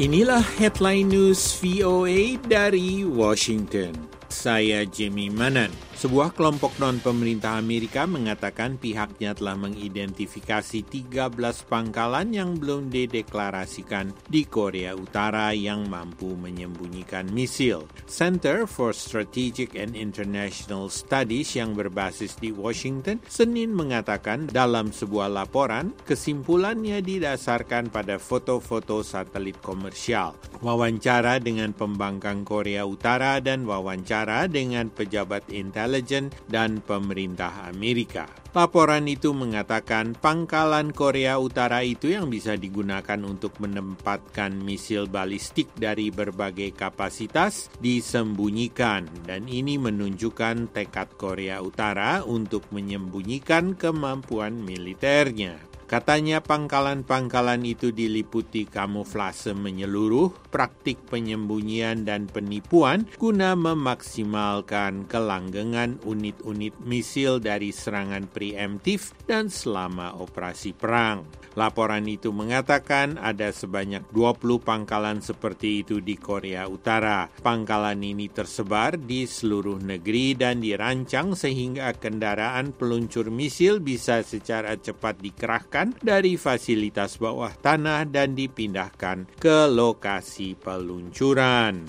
Inilah headline news VOA dari Washington. Saya Jimmy Manan. Sebuah kelompok non-pemerintah Amerika mengatakan pihaknya telah mengidentifikasi 13 pangkalan yang belum dideklarasikan di Korea Utara yang mampu menyembunyikan misil. Center for Strategic and International Studies yang berbasis di Washington Senin mengatakan dalam sebuah laporan, kesimpulannya didasarkan pada foto-foto satelit komersial, wawancara dengan pembangkang Korea Utara dan wawancara dengan pejabat intelijen dan pemerintah Amerika. Laporan itu mengatakan pangkalan Korea Utara itu yang bisa digunakan untuk menempatkan misil balistik dari berbagai kapasitas disembunyikan, dan ini menunjukkan tekad Korea Utara untuk menyembunyikan kemampuan militernya. Katanya pangkalan-pangkalan itu diliputi kamuflase menyeluruh, praktik penyembunyian dan penipuan guna memaksimalkan kelanggengan unit-unit misil dari serangan preemptif dan selama operasi perang. Laporan itu mengatakan ada sebanyak 20 pangkalan seperti itu di Korea Utara. Pangkalan ini tersebar di seluruh negeri dan dirancang sehingga kendaraan peluncur misil bisa secara cepat dikerahkan dari fasilitas bawah tanah dan dipindahkan ke lokasi peluncuran.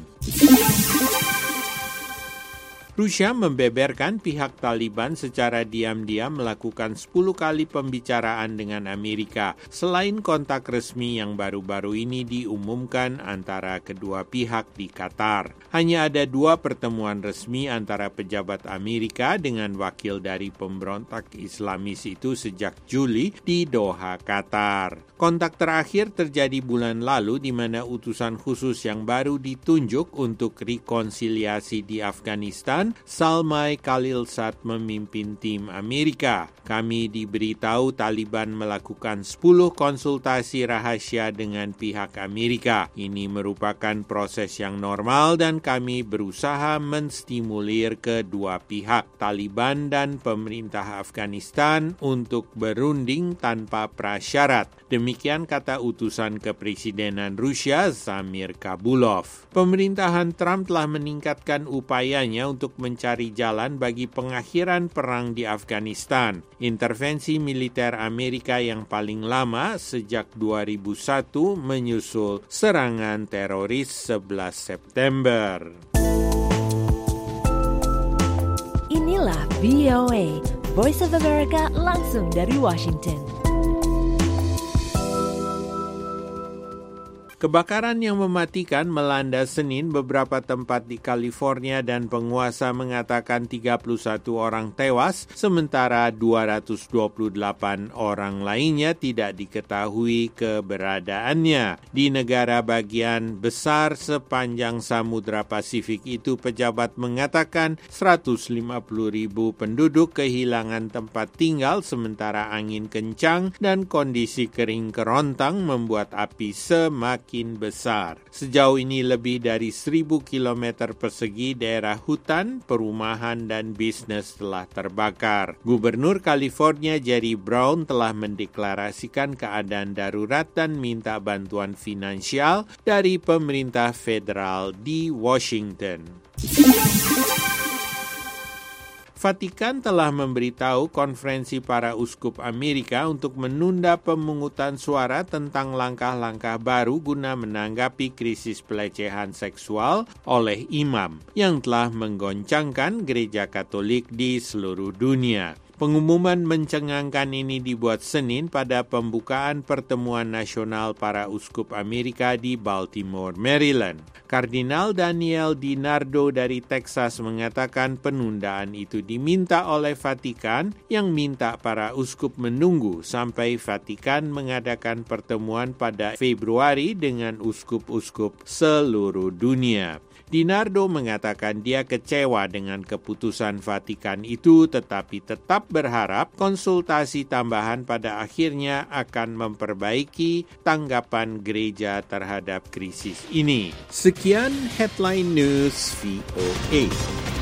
Rusia membeberkan pihak Taliban secara diam-diam melakukan 10 kali pembicaraan dengan Amerika, selain kontak resmi yang baru-baru ini diumumkan antara kedua pihak di Qatar. Hanya ada 2 pertemuan resmi antara pejabat Amerika dengan wakil dari pemberontak Islamis itu sejak Juli di Doha, Qatar. Kontak terakhir terjadi bulan lalu di mana utusan khusus yang baru ditunjuk untuk rekonsiliasi di Afghanistan, Zalmay Khalilzad, memimpin tim Amerika. Kami diberitahu Taliban melakukan 10 konsultasi rahasia dengan pihak Amerika. Ini merupakan proses yang normal dan kami berusaha menstimulir kedua pihak, Taliban dan pemerintah Afghanistan, untuk berunding tanpa prasyarat. Demikian kata utusan kepresidenan Rusia, Zamir Kabulov. Pemerintahan Trump telah meningkatkan upayanya untuk mencari jalan bagi pengakhiran perang di Afghanistan. Intervensi militer Amerika yang paling lama sejak 2001 menyusul serangan teroris 11 September. Inilah VOA, Voice of America langsung dari Washington. Kebakaran yang mematikan melanda Senin beberapa tempat di California dan penguasa mengatakan 31 orang tewas, sementara 228 orang lainnya tidak diketahui keberadaannya. Di negara bagian besar sepanjang Samudra Pasifik itu, pejabat mengatakan 150.000 penduduk kehilangan tempat tinggal, sementara angin kencang dan kondisi kering kerontang membuat api semakin besar. Sejauh ini lebih dari 1.000 km persegi daerah hutan, perumahan, dan bisnis telah terbakar. Gubernur California Jerry Brown telah mendeklarasikan keadaan darurat dan minta bantuan finansial dari pemerintah federal di Washington. Vatikan telah memberitahu konferensi para uskup Amerika untuk menunda pemungutan suara tentang langkah-langkah baru guna menanggapi krisis pelecehan seksual oleh imam yang telah menggoncangkan gereja Katolik di seluruh dunia. Pengumuman mencengangkan ini dibuat Senin pada pembukaan pertemuan nasional para uskup Amerika di Baltimore, Maryland. Kardinal Daniel DiNardo dari Texas mengatakan penundaan itu diminta oleh Vatikan yang minta para uskup menunggu sampai Vatikan mengadakan pertemuan pada Februari dengan uskup-uskup seluruh dunia. DiNardo mengatakan dia kecewa dengan keputusan Vatikan itu, tetapi tetap berharap konsultasi tambahan pada akhirnya akan memperbaiki tanggapan gereja terhadap krisis ini. Sekian Headline News VOA.